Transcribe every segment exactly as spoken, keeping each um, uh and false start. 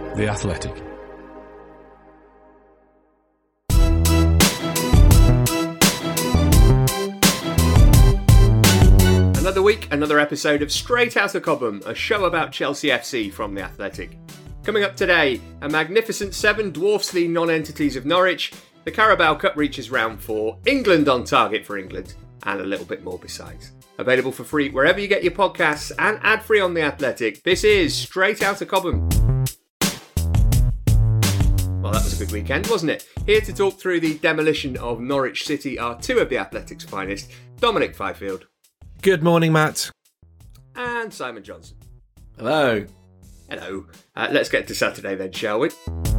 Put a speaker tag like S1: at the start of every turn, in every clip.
S1: The Athletic.
S2: Another week, another episode of Straight Outta Cobham, a show about Chelsea F C from The Athletic. Coming up today, a magnificent seven dwarfs the non-entities of Norwich, the Carabao Cup reaches round four, England on target for England, and a little bit more besides. Available for free wherever you get your podcasts and ad-free on The Athletic. This is Straight Outta Cobham. Well, that was a good weekend, wasn't it? Here to talk through the demolition of Norwich City are two of The Athletic's finest, Dominic Fifield.
S3: Good morning, Matt.
S2: And Simon Johnson.
S3: Hello.
S2: Hello. Uh, let's get to Saturday then, shall we?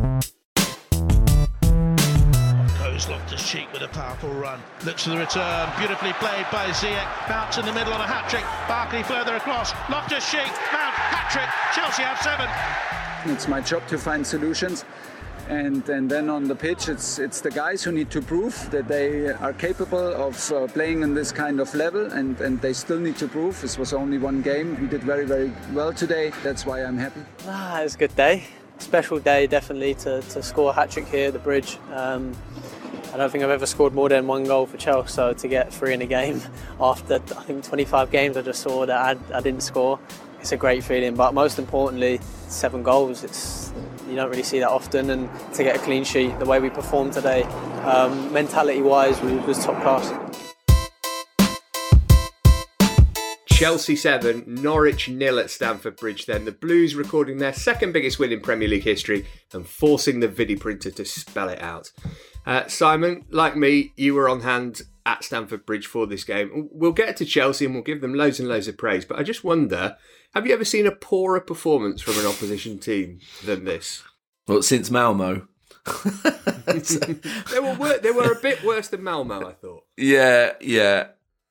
S4: Goes Loftus-Cheek with a powerful run. Looks for the return. Beautifully played by Ziyech. Mount in the middle on a hat-trick. Barkley further across. Loftus-Cheek. Mount. Hat-trick. Chelsea have seven.
S5: It's my job to find solutions. And, and then on the pitch, it's it's the guys who need to prove that they are capable of uh, playing in this kind of level, and, and they still need to prove. This was only one game. We did very, very well today. That's why I'm happy.
S6: Ah, it was a good day. Special day, definitely, to, to score a hat-trick here at the Bridge. Um, I don't think I've ever scored more than one goal for Chelsea, so to get three in a game after, I think, twenty-five games I just saw that I, I didn't score, it's a great feeling. But most importantly, seven goals. It's you don't really see that often, and to get a clean sheet the way we performed today, um, mentality-wise, was, was top class.
S2: Chelsea seven, Norwich nil at Stamford Bridge then. The Blues recording their second biggest win in Premier League history and forcing the Vidi printer to spell it out. Uh, Simon, like me, you were on hand at Stamford Bridge for this game. We'll get to Chelsea and we'll give them loads and loads of praise, but I just wonder, have you ever seen a poorer performance from an opposition team than this?
S3: Well, since Malmo.
S2: they were wor- they were a bit worse than Malmo, I thought.
S3: Yeah, yeah.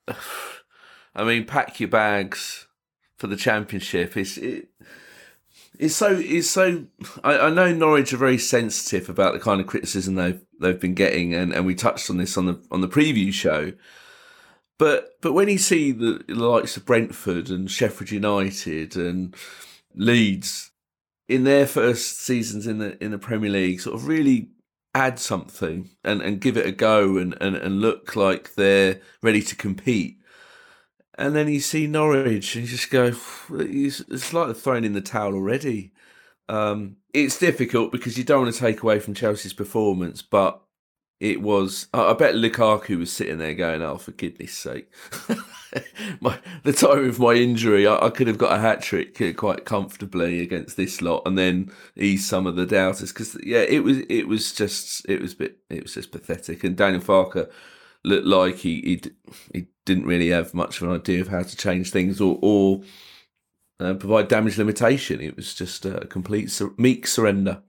S3: I mean, pack your bags for the championship. It's it, it's so it's so. I, I know Norwich are very sensitive about the kind of criticism they've they've been getting, and, and we touched on this on the on the preview show. But but when you see the, the likes of Brentford and Sheffield United and Leeds in their first seasons in the in the Premier League, sort of really add something and, and give it a go and, and, and look like they're ready to compete. And then you see Norwich and you just go, it's like they're throwing in the towel already. Um, it's difficult because you don't want to take away from Chelsea's performance, but it was, I bet Lukaku was sitting there going, oh, for goodness sake. my, the time of my injury, I, I could have got a hat-trick quite comfortably against this lot and then ease some of the doubters. Because, yeah, it was it was just, it was a bit, it was just pathetic. And Daniel Farke looked like he, he he didn't really have much of an idea of how to change things or, or uh, provide damage limitation. It was just a complete sur- meek surrender.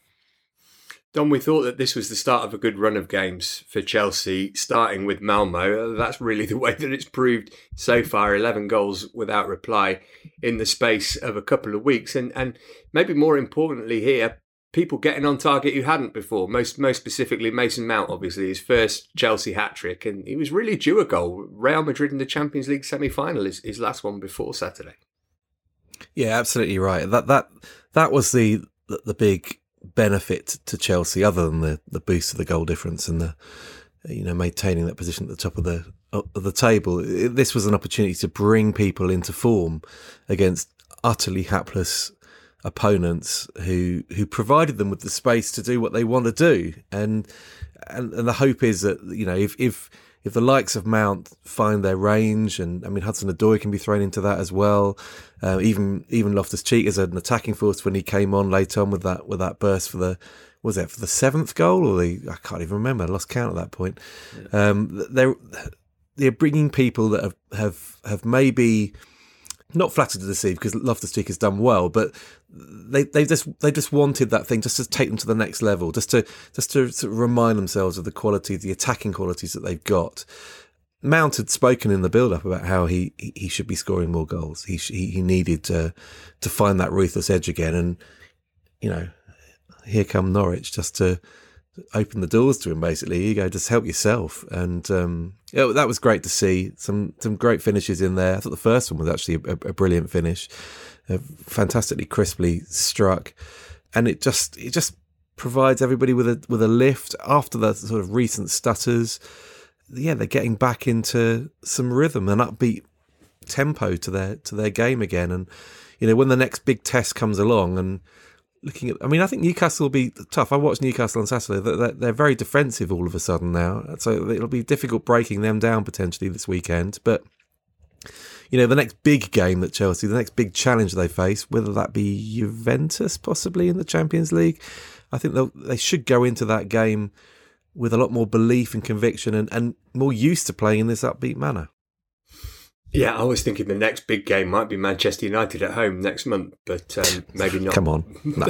S2: Don, we thought that this was the start of a good run of games for Chelsea, starting with Malmo. That's really the way that it's proved so far, eleven goals without reply in the space of a couple of weeks. And and maybe more importantly here, people getting on target who hadn't before, most most specifically Mason Mount, obviously, his first Chelsea hat-trick, and he was really due a goal. Real Madrid in the Champions League semi-final, his, his last one before Saturday.
S3: Yeah, absolutely right. That that that was the the, the big benefit to Chelsea, other than the, the boost of the goal difference and the you know maintaining that position at the top of the of the table. This was an opportunity to bring people into form against utterly hapless opponents who who provided them with the space to do what they want to do, and and, and the hope is that you know if if if the likes of Mount find their range, and I mean Hudson-Odoi can be thrown into that as well. Uh, even even Loftus-Cheek as an attacking force when he came on late on with that with that burst for the was it for the seventh goal or the I can't even remember. I lost count at that point. Yeah. Um, they're they're bringing people that have have, have maybe not flattered to deceive because Loftus-Cheek has done well, but they they just they just wanted that thing just to take them to the next level, just to just to sort of remind themselves of the quality, the attacking qualities that they've got. Mount had spoken in the build-up about how he, he should be scoring more goals. He he needed to to find that ruthless edge again, and you know, here come Norwich just to open the doors to him. Basically, you go, just help yourself, and um, yeah, that was great to see. Some some great finishes in there. I thought the first one was actually a, a brilliant finish, uh, fantastically crisply struck. and it just it just provides everybody with a with a lift after the sort of recent stutters. Yeah, they're getting back into some rhythm and upbeat tempo to their to their game again. And you know, when the next big test comes along, and looking at, I mean, I think Newcastle will be tough. I watched Newcastle on Saturday. They're, they're very defensive all of a sudden now, so it'll be difficult breaking them down potentially this weekend. But you know, the next big game that Chelsea, the next big challenge they face, whether that be Juventus possibly in the Champions League, I think they should go into that game with a lot more belief and conviction, and, and more used to playing in this upbeat manner.
S2: Yeah, I was thinking the next big game might be Manchester United at home next month, but um, maybe not.
S3: Come on. No.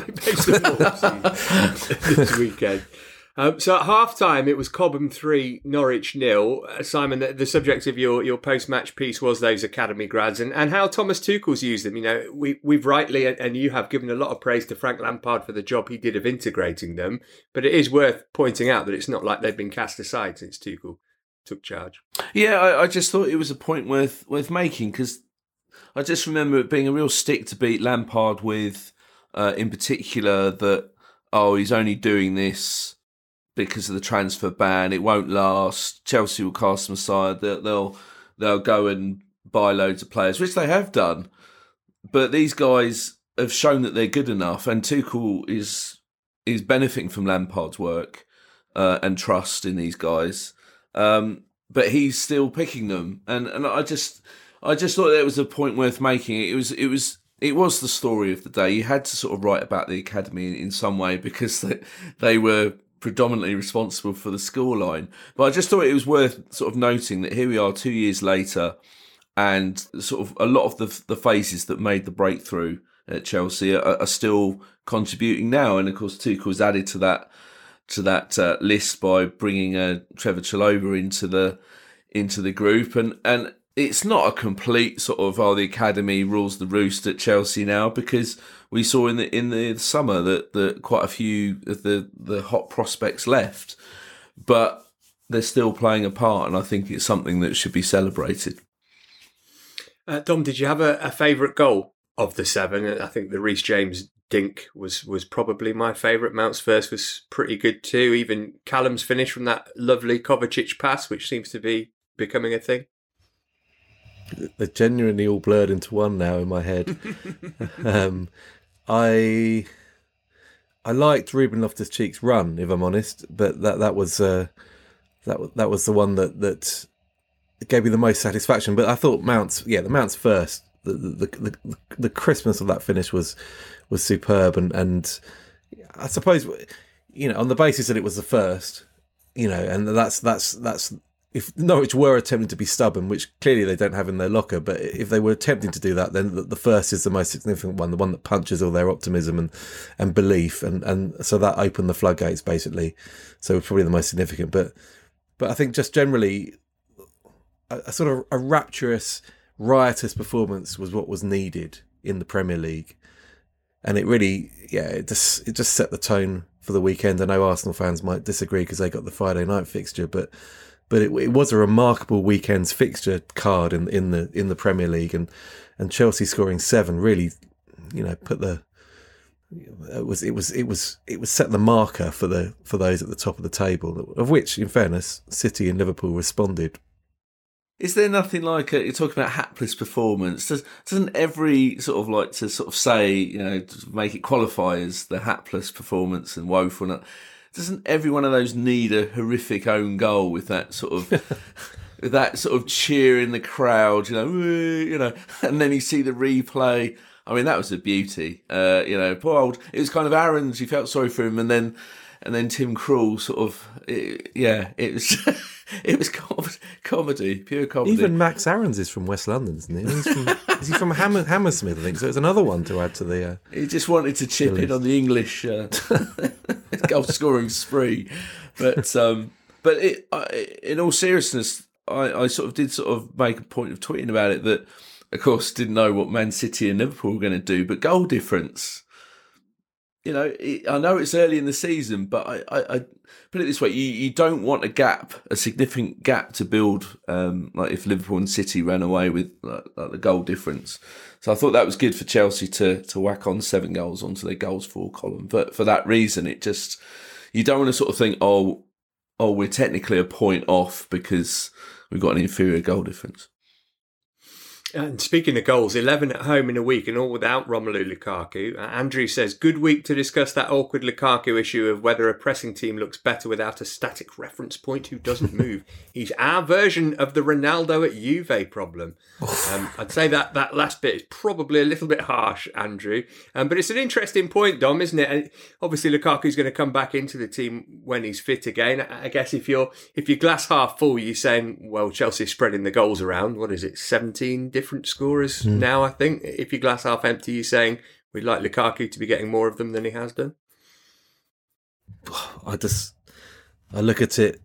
S2: This weekend. Um, so at half-time, it was Cobham three, Norwich nil. Uh, Simon, the, the subject of your, your post-match piece was those academy grads and, and how Thomas Tuchel's used them. You know, we, we've rightly, and, and you have given a lot of praise to Frank Lampard for the job he did of integrating them, but it is worth pointing out that it's not like they've been cast aside since Tuchel took charge.
S1: Yeah, I, I just thought it was a point worth worth making, because I just remember it being a real stick to beat Lampard with, uh, in particular, that, oh, he's only doing this because of the transfer ban. It won't last. Chelsea will cast them aside. They'll, they'll they'll go and buy loads of players, which they have done. But these guys have shown that they're good enough, and Tuchel is is benefiting from Lampard's work uh, and trust in these guys. Um, but he's still picking them, and and I just I just thought that was a point worth making. It was it was. It was the story of the day. You had to sort of write about the academy in, in some way, because they, they were predominantly responsible for the scoreline. But I just thought it was worth sort of noting that here we are two years later, and sort of a lot of the the faces that made the breakthrough at Chelsea are, are still contributing now. And of course, Tuchel's added to that to that uh, list by bringing uh, Trevor Chalobah into the into the group, and and. It's not a complete sort of, oh, the academy rules the roost at Chelsea now, because we saw in the in the summer that, that quite a few of the, the hot prospects left, but they're still playing a part, and I think it's something that should be celebrated.
S2: Uh, Dom, did you have a, a favourite goal of the seven? I think the Reece James dink was was probably my favourite. Mount's first was pretty good too. Even Callum's finish from that lovely Kovacic pass, which seems to be becoming a thing.
S3: They're genuinely all blurred into one now in my head. um, I I liked Ruben Loftus-Cheek's run, if I'm honest, but that that was uh, that that was the one that that gave me the most satisfaction. But I thought Mount's yeah the Mount's first the the the, the crispness of that finish was was superb, and and I suppose, you know, on the basis that it was the first, you know, and that's that's that's. If Norwich were attempting to be stubborn, which clearly they don't have in their locker, but if they were attempting to do that, then the first is the most significant one, the one that punches all their optimism and, and belief. And, and so that opened the floodgates, basically. So it's probably the most significant. But but I think just generally, a, a sort of a rapturous, riotous performance was what was needed in the Premier League. And it really, yeah, it just it just set the tone for the weekend. I know Arsenal fans might disagree because they got the Friday night fixture, but... But it, it was a remarkable weekend's fixture card in in the in the Premier League, and, and Chelsea scoring seven really, you know, put the it was it was it was it was set the marker for the for those at the top of the table, of which, in fairness, City and Liverpool responded.
S1: Is there nothing like a, you're talking about hapless performance? Does, doesn't every sort of like to sort of say, you know, to make it qualify as the hapless performance and woeful? Doesn't every one of those need a horrific own goal with that sort of, with that sort of cheer in the crowd, you know, you know, and then you see the replay. I mean, that was a beauty. Uh, you know, poor old. It was kind of Aaron's. You felt sorry for him, and then, and then Tim Krul sort of, it, yeah, it was, it was com- comedy, pure comedy.
S3: Even Max Aarons is from West London, isn't he? He's from, is he from Hammer, Hammersmith? I think so. It's another one to add to the. Uh,
S1: he just wanted to chip in on the English. Uh, goal scoring spree, but um, but it, I, in all seriousness, I, I sort of did sort of make a point of tweeting about it that, of course, didn't know what Man City and Liverpool were going to do, but goal difference, you know, it, I know it's early in the season, but I, I, I put it this way: you, you don't want a gap, a significant gap to build. Um, like if Liverpool and City ran away with like, like the goal difference, so I thought that was good for Chelsea to to whack on seven goals onto their goals for column. But for that reason, it just you don't want to sort of think, oh, oh, we're technically a point off because we've got an inferior goal difference.
S2: And speaking of goals, eleven at home in a week and all without Romelu Lukaku. Uh, Andrew says, good week to discuss that awkward Lukaku issue of whether a pressing team looks better without a static reference point who doesn't move. He's our version of the Ronaldo at Juve problem. Um, I'd say that that last bit is probably a little bit harsh, Andrew. Um, but it's an interesting point, Dom, isn't it? And obviously, Lukaku's going to come back into the team when he's fit again. I guess if you're if you're glass half full, you're saying, well, Chelsea's spreading the goals around. What is it, seventeen different scorers mm. now, I think. If you're glass half empty, you're saying we'd like Lukaku to be getting more of them than he has done.
S3: I just, I look at it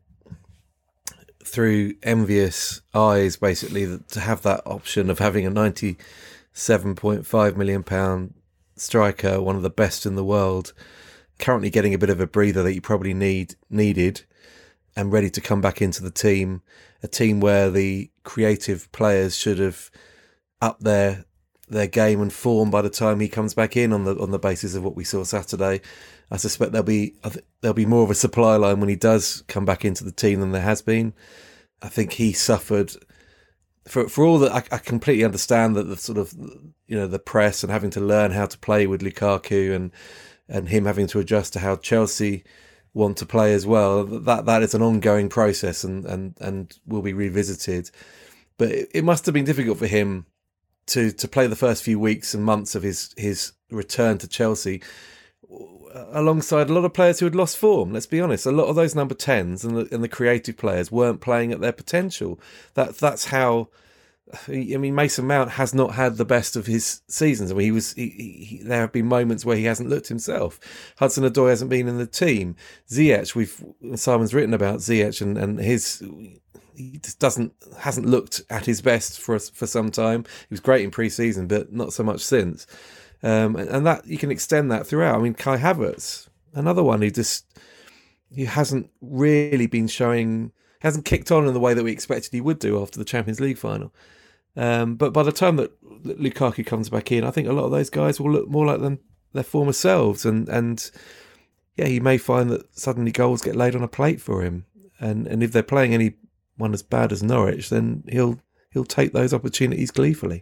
S3: through envious eyes, basically, to have that option of having a ninety-seven point five million pounds striker, one of the best in the world, currently getting a bit of a breather that you probably need needed and ready to come back into the team, a team where the creative players should have up their their game and form by the time he comes back in on the on the basis of what we saw Saturday. I suspect there'll be I th- there'll be more of a supply line when he does come back into the team than there has been. I think he suffered for for all that. I, I completely understand that the sort of you know the press and having to learn how to play with Lukaku and and him having to adjust to how Chelsea want to play as well. That that is an ongoing process and and and will be revisited. But it, it must have been difficult for him to to play the first few weeks and months of his his return to Chelsea alongside a lot of players who had lost form. Let's be honest, a lot of those number tens and the, and the creative players weren't playing at their potential. That that's how. I mean, Mason Mount has not had the best of his seasons. I mean, he was. He, he, there have been moments where he hasn't looked himself. Hudson-Odoi hasn't been in the team. Ziyech, we've Simon's written about Ziyech and, and his. He just doesn't hasn't looked at his best for for some time. He was great in pre-season, but not so much since. Um, and, and that you can extend that throughout. I mean, Kai Havertz, another one who just he hasn't really been showing, hasn't kicked on in the way that we expected he would do after the Champions League final. Um, but by the time that Lukaku comes back in, I think a lot of those guys will look more like them, their former selves. And, and yeah, he may find that suddenly goals get laid on a plate for him. And and if they're playing anyone as bad as Norwich, then he'll he'll take those opportunities gleefully.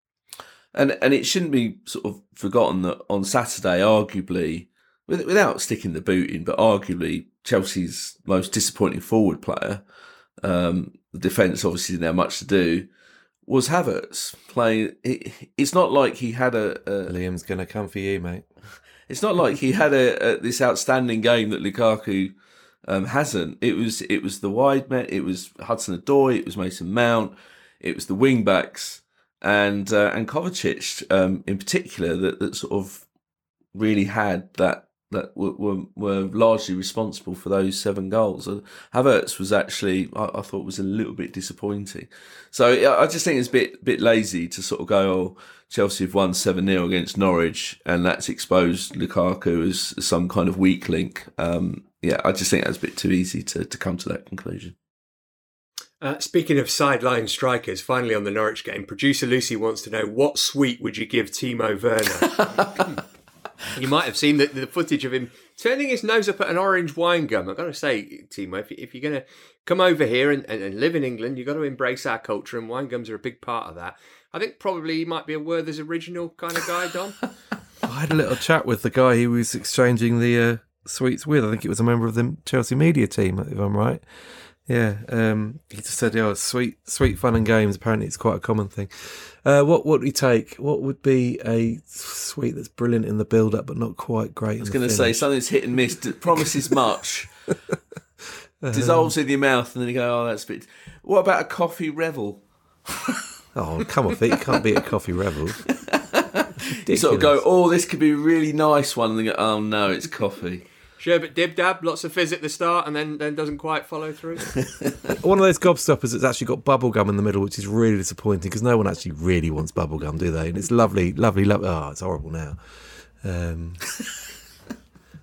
S1: And and it shouldn't be sort of forgotten that on Saturday, arguably, without sticking the boot in, but arguably Chelsea's most disappointing forward player, um, the defence obviously didn't have much to do, was Havertz playing. It, it's not like he had a, a
S3: Liam's going to come for you, mate.
S1: It's not like he had a, a this outstanding game that Lukaku um, hasn't. It was it was the wide men. It was Hudson-Odoi. It was Mason Mount. It was the wing backs and uh, and Kovacic um, in particular that, that sort of really had that. That were, were were largely responsible for those seven goals. Havertz was actually, I, I thought, was a little bit disappointing. So I just think it's a bit bit lazy to sort of go, oh, Chelsea have won seven nil against Norwich, and that's exposed Lukaku as some kind of weak link. Um, yeah, I just think that's a bit too easy to, to come to that conclusion.
S2: Uh, speaking of sideline strikers, finally on the Norwich game, producer Lucy wants to know, what sweet would you give Timo Werner? You might have seen the, the footage of him turning his nose up at an orange wine gum. I've got to say, Timo, if, if you're going to come over here and, and, and live in England, you've got to embrace our culture, and wine gums are a big part of that. I think probably he might be a Werther's original kind of guy, Dom.
S3: I had a little chat with the guy he was exchanging the uh, sweets with. I think it was a member of the Chelsea media team, if I'm right. Yeah, um, he just said, "Oh, sweet, sweet fun and games." Apparently, it's quite a common thing. Uh, what would we take? What would be a sweet that's brilliant in the build-up, but not quite great?
S1: I was going to say something that's hit and miss. Promises much, um, dissolves in your mouth, and then you go, "Oh, that's a bit." What about a coffee revel?
S3: Oh, come off it! You can't beat a coffee revel.
S1: You sort of go, "Oh, this could be a really nice one," and then go, "Oh no, it's coffee."
S2: Sherbet dib dab, lots of fizz at the start, and then, then doesn't quite follow through.
S3: One of those gobstoppers that's actually got bubble gum in the middle, which is really disappointing because no one actually really wants bubble gum, do they? And it's lovely, lovely, lovely. Oh, it's horrible now. Um,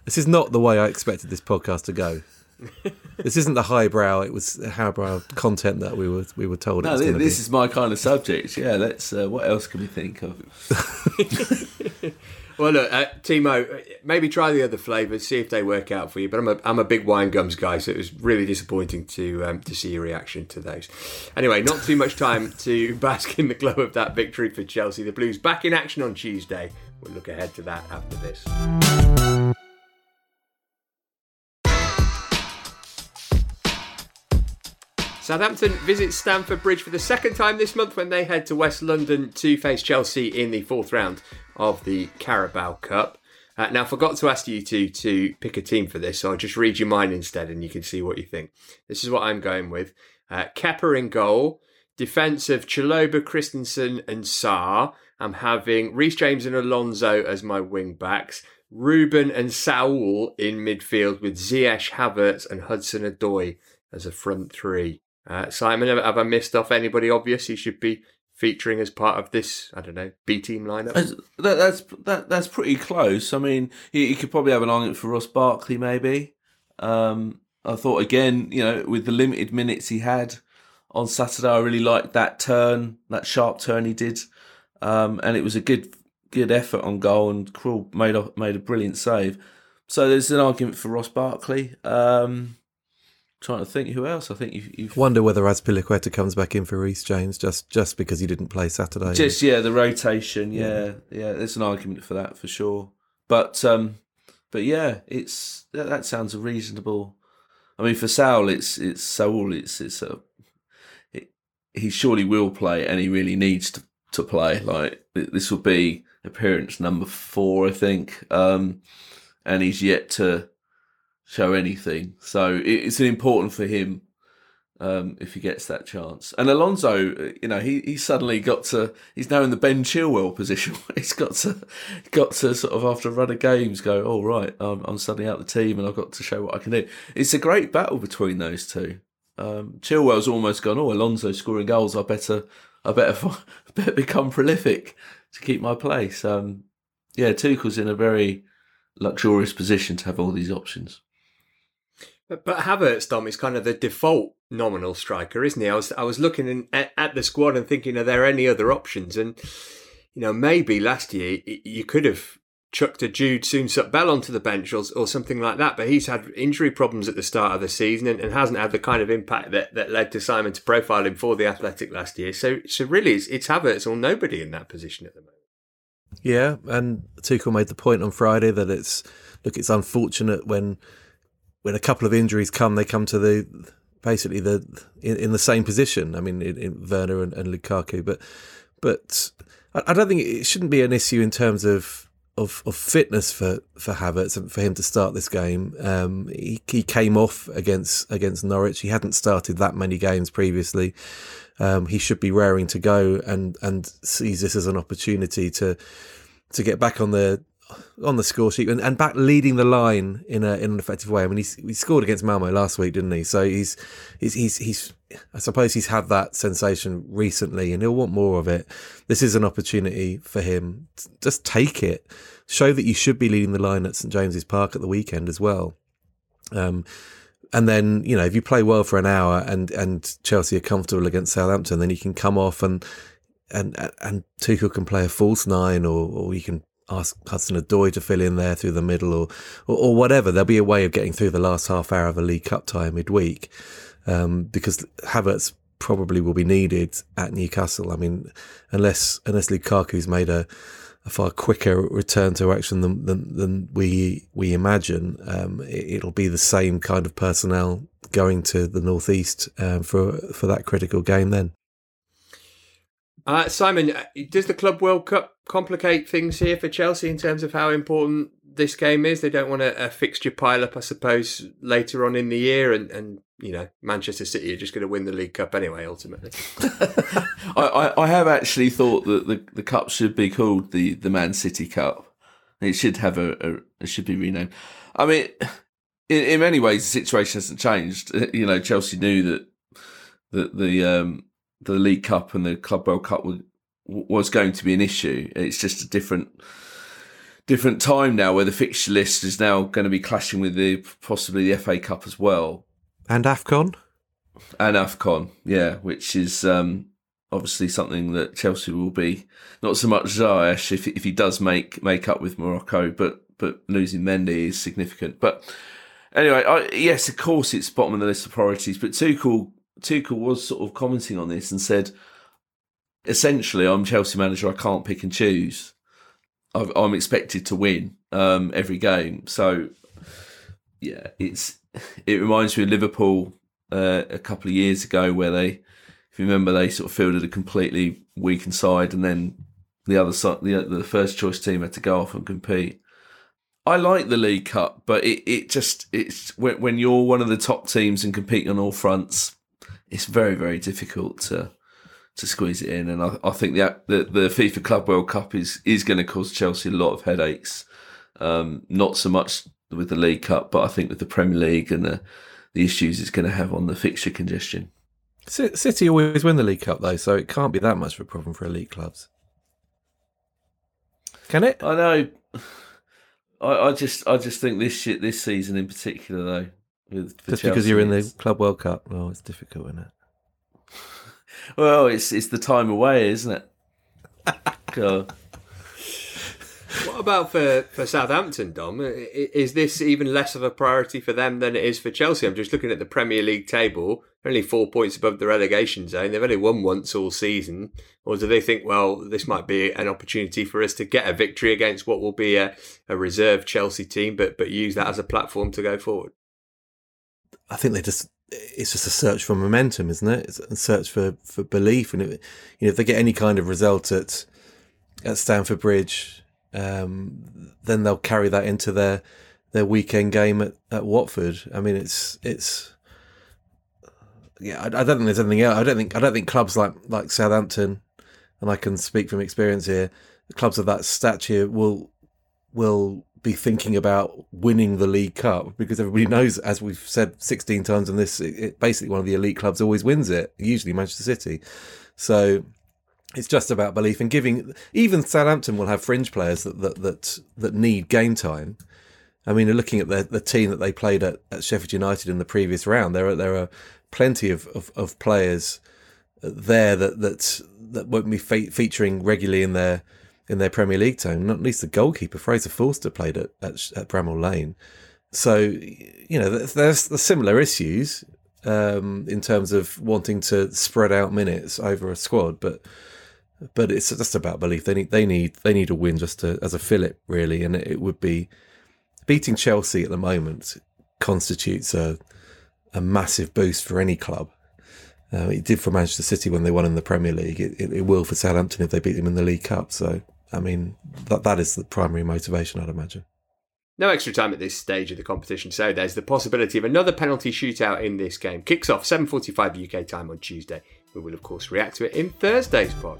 S3: This is not the way I expected this podcast to go. This isn't the highbrow. It was the highbrow content that we were we were told.
S1: No,
S3: it was
S1: this, this
S3: be.
S1: is my kind of subject. Yeah, let's. Uh, what else can we think of?
S2: Well, look, uh, Timo, maybe try the other flavours, see if they work out for you. But I'm a I'm a big wine gums guy, so it was really disappointing to um, to see your reaction to those. Anyway, not too much time to bask in the glow of that victory for Chelsea. The Blues back in action on Tuesday. We'll look ahead to that after this. Southampton visit Stamford Bridge for the second time this month when they head to West London to face Chelsea in the fourth round of the Carabao Cup. Uh, now, I forgot to ask you two to pick a team for this, so I'll just read you mine instead and you can see what you think. This is what I'm going with. Uh, Kepa in goal, defence of Chalobah, Christensen and Sarr. I'm having Reece James and Alonso as my wing-backs. Ruben and Saul in midfield with Ziyech, Havertz and Hudson-Odoi as a front three. Uh, Simon, have, have I missed off anybody obvious who should be featuring as part of this, I don't know, B-team lineup?
S1: That, that's that, that's pretty close. I mean, you, you could probably have an argument for Ross Barkley, maybe. Um, I thought, again, you know, with the limited minutes he had on Saturday, I really liked that turn, that sharp turn he did. Um, and it was a good good effort on goal, and Krul made a, made a brilliant save. So there's an argument for Ross Barkley. Um Trying to think who else. I think you've, you've...
S3: wonder whether Azpilicueta comes back in for Reece James just just because he didn't play Saturday.
S1: Just yeah, the rotation. Yeah, yeah, yeah. There's an argument for that for sure. But um, but yeah, it's that, that sounds reasonable. I mean, for Saul, it's it's Saul. It's it's a it, he surely will play, and he really needs to to play. Like this will be appearance number four, I think, um, and he's yet to show anything, so it's important for him um, if he gets that chance. And Alonso, you know, he he suddenly got to he's now in the Ben Chilwell position. He's got to got to sort of after a run of games go, oh right, I'm, I'm suddenly out the team and I've got to show what I can do. It's a great battle between those two. Um, Chilwell's almost gone, oh, Alonso scoring goals, I better I better I better become prolific to keep my place. Um, yeah, Tuchel's in a very luxurious position to have all these options.
S2: But, but Havertz, Dom, is kind of the default nominal striker, isn't he? I was I was looking in, at, at the squad and thinking, are there any other options? And, you know, maybe last year you could have chucked a Jude Soon-Suk-Bell onto the bench or, or something like that, but he's had injury problems at the start of the season and, and hasn't had the kind of impact that, that led to Simon to profile him for the Athletic last year. So, so really, it's, it's Havertz or nobody in that position at the moment.
S3: Yeah, and Tuchel made the point on Friday that it's look, it's unfortunate when when a couple of injuries come, they come to the basically the in, in the same position. I mean, in, in Werner and, and Lukaku, but but I, I don't think it shouldn't be an issue in terms of of, of fitness for for Havertz and for him to start this game. Um, he he came off against against Norwich. He hadn't started that many games previously. Um, he should be raring to go and, and sees this as an opportunity to to get back on the on the score sheet and, and back leading the line in a in an effective way. I mean, he's, he scored against Malmo last week, didn't he? So he's he's he's he's I suppose he's had that sensation recently, and he'll want more of it. This is an opportunity for him. Just take it. Show that you should be leading the line at St James's Park at the weekend as well. Um, And then, you know, if you play well for an hour and, and Chelsea are comfortable against Southampton, then you can come off and and and Tuchel can play a false nine, or, or you can ask Hudson-Odoi to fill in there through the middle, or, or or whatever. There'll be a way of getting through the last half hour of a League Cup tie midweek, um, because Havertz probably will be needed at Newcastle. I mean, unless unless Lukaku's made a a far quicker return to action than than, than we we imagine. Um, it, it'll be the same kind of personnel going to the northeast um, for for that critical game then.
S2: Uh, Simon, does the Club World Cup complicate things here for Chelsea in terms of how important this game is? They don't want a, a fixture pile up, I suppose, later on in the year, and, and you know, Manchester City are just going to win the League Cup anyway, ultimately.
S1: I, I, I have actually thought that the, the cup should be called the, the Man City Cup. It should have a, a it should be renamed. I mean, in, in many ways, the situation hasn't changed. You know, Chelsea knew that that the um, the League Cup and the Club World Cup were, was going to be an issue. It's just a different different time now where the fixture list is now going to be clashing with the possibly the F A Cup as well.
S3: And AFCON?
S1: And AFCON, yeah, which is um, obviously something that Chelsea will be, not so much Ziyech if, if he does make make up with Morocco, but but losing Mendy is significant. But anyway, I, yes, of course it's bottom of the list of priorities, but Tuchel, Tuchel was sort of commenting on this and said, essentially, I'm Chelsea manager, I can't pick and choose. I've, I'm expected to win um, every game. So, yeah, it's it reminds me of Liverpool uh, a couple of years ago where they, if you remember, they sort of fielded a completely weakened side and then the other side, the, the first choice team had to go off and compete. I like the League Cup, but it, it just, it's when, when you're one of the top teams and competing on all fronts, it's very, very difficult to to squeeze it in. And I, I think the, the the FIFA Club World Cup is, is going to cause Chelsea a lot of headaches. Um, not so much with the League Cup, but I think with the Premier League and the, the issues it's going to have on the fixture congestion.
S3: City always win the League Cup, though, so it can't be that much of a problem for elite clubs. Can it?
S1: I know. I, I just I just think this shit, this season in particular, though, with
S3: just
S1: Chelsea,
S3: because you're in the Club World Cup, well, it's difficult, isn't it?
S1: Well, it's it's the time away, isn't it? God.
S2: What about for, for Southampton, Dom? Is this even less of a priority for them than it is for Chelsea? I'm just looking at the Premier League table, only four points above the relegation zone. They've only won once all season. Or do they think, well, this might be an opportunity for us to get a victory against what will be a, a reserve Chelsea team, but but use that as a platform to go forward?
S3: I think they just, it's just a search for momentum, isn't it? It's a search for, for belief. And it, you know, if they get any kind of result at at Stamford Bridge, um, then they'll carry that into their their weekend game at, at Watford. I mean, it's it's yeah. I, I don't think there's anything else. I don't think I don't think clubs like like Southampton, and I can speak from experience here, clubs of that stature will will be thinking about winning the League Cup, because everybody knows, as we've said sixteen times on this, it, it, basically one of the elite clubs always wins it, usually Manchester City. So it's just about belief and giving. Even Southampton will have fringe players that that that, that need game time. I mean, looking at the the team that they played at, at Sheffield United in the previous round, there are there are plenty of, of, of players there that that that won't be fe- featuring regularly in their in their Premier League team. Not least the goalkeeper, Fraser Forster, played at at, at Bramall Lane. So, you know, there's the similar issues um, in terms of wanting to spread out minutes over a squad, but. But it's just about belief. They need, they need, they need a win just to, as a fillip, really. And it, it would be beating Chelsea at the moment constitutes a a massive boost for any club. Uh, it did for Manchester City when they won in the Premier League. It, it, it will for Southampton if they beat them in the League Cup. So, I mean, that that is the primary motivation, I'd imagine.
S2: No extra time at this stage of the competition, so there's the possibility of another penalty shootout in this game. Kicks off seven forty-five U K time on Tuesday. We will, of course, react to it in Thursday's pod.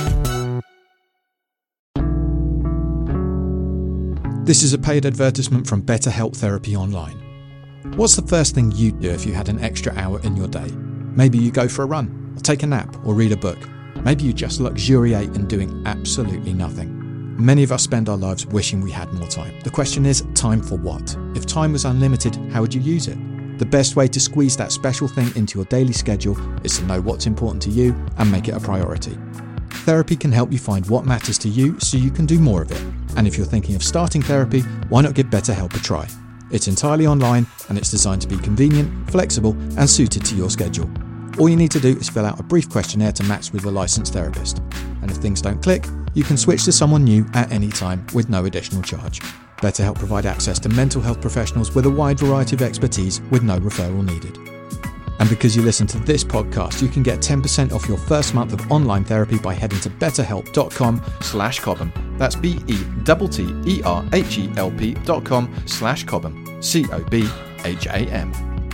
S7: This is a paid advertisement from BetterHelp Therapy Online. What's the first thing you'd do if you had an extra hour in your day? Maybe you go for a run, or take a nap, or read a book. Maybe you just luxuriate in doing absolutely nothing. Many of us spend our lives wishing we had more time. The question is, time for what? If time was unlimited, how would you use it? The best way to squeeze that special thing into your daily schedule is to know what's important to you and make it a priority. Therapy can help you find what matters to you so you can do more of it. And if you're thinking of starting therapy, why not give BetterHelp a try? It's entirely online and it's designed to be convenient, flexible and suited to your schedule. All you need to do is fill out a brief questionnaire to match with a licensed therapist. And if things don't click, you can switch to someone new at any time with no additional charge. BetterHelp provide access to mental health professionals with a wide variety of expertise with no referral needed. And because you listen to this podcast, you can get ten percent off your first month of online therapy by heading to betterhelp.com slash Cobham. That's B-E-T-T-E-R-H-E-L-P dot com slash Cobham. C O B H A M.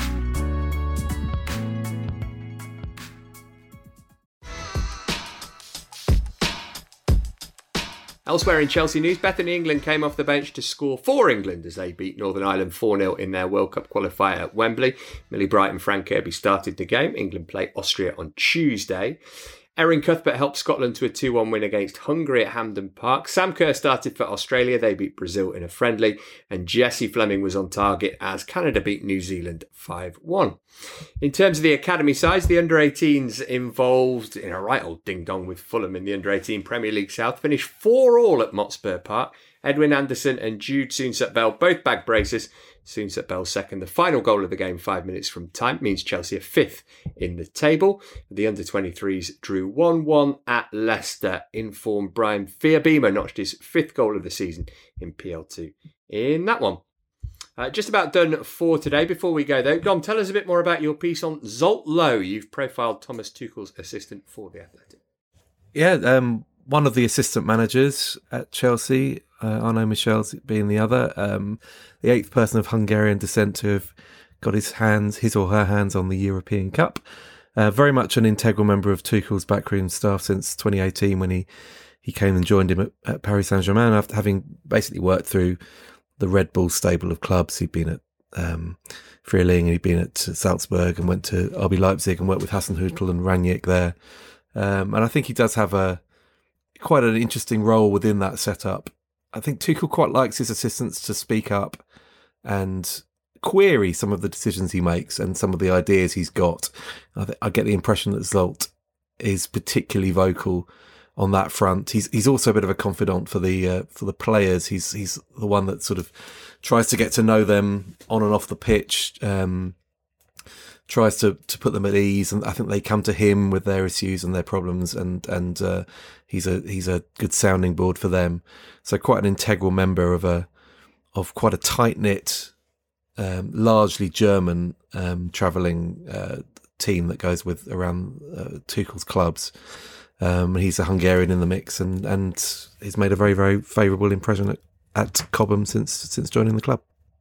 S2: Elsewhere in Chelsea news, Bethany England came off the bench to score for England as they beat Northern Ireland four nil in their World Cup qualifier at Wembley. Millie Bright and Fran Kirby started the game. England play Austria on Tuesday. Erin Cuthbert helped Scotland to a two one win against Hungary at Hampden Park. Sam Kerr started for Australia. They beat Brazil in a friendly. And Jessie Fleming was on target as Canada beat New Zealand five one. In terms of the academy sides, the under eighteens involved in a right old ding-dong with Fulham in the under eighteen Premier League South finished four all at Motspur Park. Edwin Anderson and Jude Soonsup-Bell both bagged braces. Soonsup-Bell's second. The final goal of the game, five minutes from time, means Chelsea are fifth in the table. The under twenty-threes drew one one at Leicester. Informed Brian Fierbeamer notched his fifth goal of the season in P L two in that one. Uh, just about done for today. Before we go, though, Dom, tell us a bit more about your piece on Zsolt Lowe. You've profiled Thomas Tuchel's assistant for The Athletic.
S3: Yeah, um, one of the assistant managers at Chelsea, uh, Arnaud Michel being the other, um, the eighth person of Hungarian descent to have got his hands, his or her hands on the European Cup. Uh, very much an integral member of Tuchel's backroom staff since twenty eighteen when he, he came and joined him at, at Paris Saint-Germain after having basically worked through the Red Bull stable of clubs. He'd been at um, Frieling and he'd been at Salzburg and went to R B Leipzig and worked with Hasenhüttl and Rangnick there. Um, and I think he does have a quite an interesting role within that setup. I think Tuchel quite likes his assistants to speak up and query some of the decisions he makes and some of the ideas he's got. I, th- I get the impression that Zsolt is particularly vocal on that front. He's he's also a bit of a confidant for the uh, for the players. He's he's the one that sort of tries to get to know them on and off the pitch. Um, tries to, to put them at ease, and I think they come to him with their issues and their problems, and and uh, he's a he's a good sounding board for them. So quite an integral member of a of quite a tight knit, um, largely German um, travelling uh, team that goes with around uh, Tuchel's clubs. Um, he's a Hungarian in the mix, and and he's made a very very favourable impression at, at Cobham since since joining the club.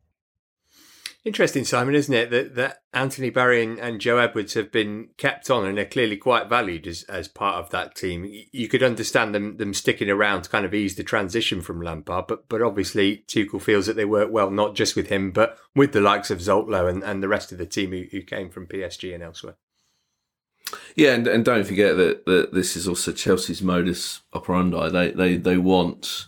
S2: Interesting, Simon, isn't it, that, that Anthony Barry and, and Joe Edwards have been kept on and they're clearly quite valued as, as part of that team. You could understand them them sticking around to kind of ease the transition from Lampard, but but obviously Tuchel feels that they work well, not just with him, but with the likes of Zsolt Lowe and, and the rest of the team who, who came from P S G and elsewhere.
S1: Yeah, and, and don't forget that, that this is also Chelsea's modus operandi. They they they want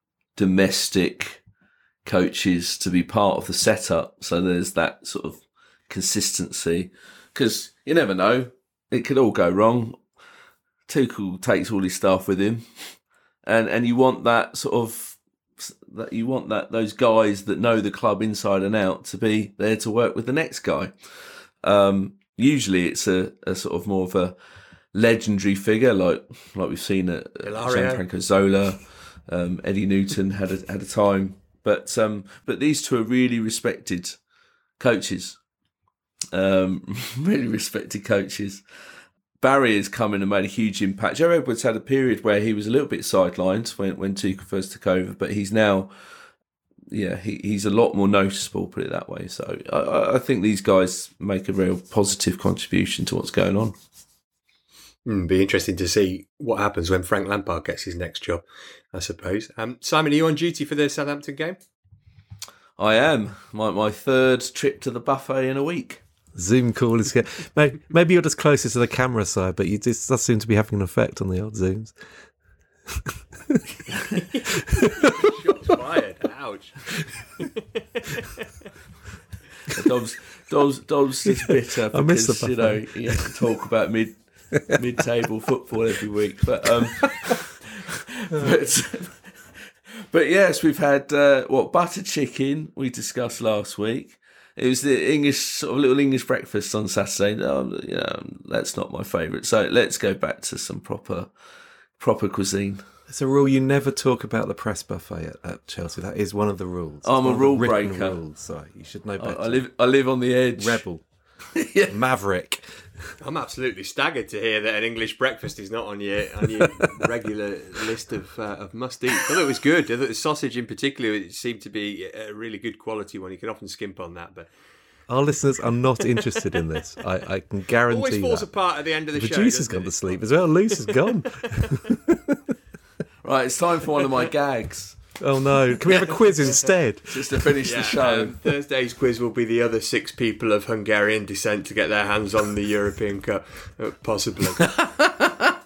S1: domestic coaches to be part of the setup, so there's that sort of consistency, because you never know, it could all go wrong. Tuchel takes all his staff with him, and and you want that sort of that you want that those guys that know the club inside and out to be there to work with the next guy. Um, usually, it's a, a sort of more of a legendary figure, like like we've seen at Gianfranco Zola, um, Eddie Newton had a, had a time. But um, but these two are really respected coaches, um, really respected coaches. Barry has come in and made a huge impact. Joe Edwards had a period where he was a little bit sidelined when when Tuchel first took over, but he's now, yeah, he, he's a lot more noticeable, put it that way. So I, I think these guys make a real positive contribution to what's going on.
S2: Mm, be interesting to see what happens when Frank Lampard gets his next job, I suppose. Um, Simon, are you on duty for the Southampton game?
S1: I am. My my third trip to the buffet in a week.
S3: Zoom call is good. Maybe, maybe you're just closer to the camera side, but you just does seem to be having an effect on the old Zooms.
S2: Shots fired. Ouch.
S1: Dom's, Dom's, Dom's just bitter because,
S3: I miss the
S1: you know, he has to talk about mid mid-table football every week. But um, but, but yes, we've had uh, what butter chicken we discussed last week. It was the English sort of little English breakfast on Saturday. Um, you know, that's not my favourite. So let's go back to some proper proper cuisine.
S3: It's a rule: you never talk about the press buffet at, at Chelsea. That is one of the rules. It's
S1: I'm a rule
S3: breaker.
S1: breaker.
S3: So you should know better.
S1: I, I live. I live on the edge.
S3: Rebel,
S1: yeah.
S3: Maverick.
S2: I'm absolutely staggered to hear that an English breakfast is not on your on your regular list of uh, of must eat. I thought it was good. I thought the sausage in particular, it seemed to be a really good quality one. You can often skimp on that, but
S3: our listeners are not interested in this. I, I can guarantee.
S2: Always falls
S3: that.
S2: apart at the end of the,
S3: the
S2: show.
S3: The producer's gone
S2: it?
S3: to sleep as well. Luce is gone.
S1: Right, it's time for one of my gags.
S3: Oh no! Can we have a quiz instead?
S1: Just to finish
S2: yeah,
S1: the show.
S2: Um, Thursday's quiz will be the other six people of Hungarian descent to get their hands on the European Cup, uh, possibly.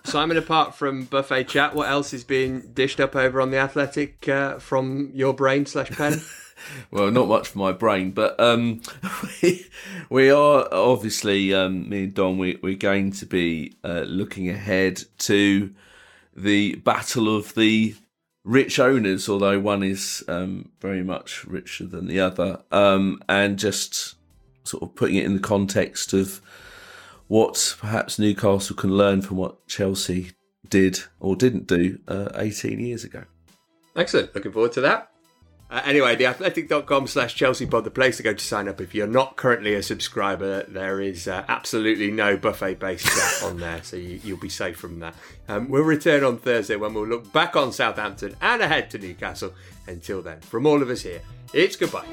S2: Simon, apart from buffet chat, what else is being dished up over on The Athletic uh, from your brain slash pen?
S1: Well, not much for my brain, but um, we, we are obviously, um, me and Don, we, we're going to be uh, looking ahead to the battle of the rich owners, although one is um, very much richer than the other, um, and just sort of putting it in the context of what perhaps Newcastle can learn from what Chelsea did or didn't do uh, eighteen years ago.
S2: Excellent. Looking forward to that. Uh, anyway, theathletic.com slash Chelsea pod, the place to go to sign up. If you're not currently a subscriber, there is uh, absolutely no buffet-based chat on there, so you, you'll be safe from that. Um, we'll return on Thursday when we'll look back on Southampton and ahead to Newcastle. Until then, from all of us here, it's goodbye.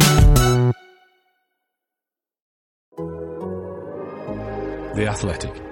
S8: The Athletic.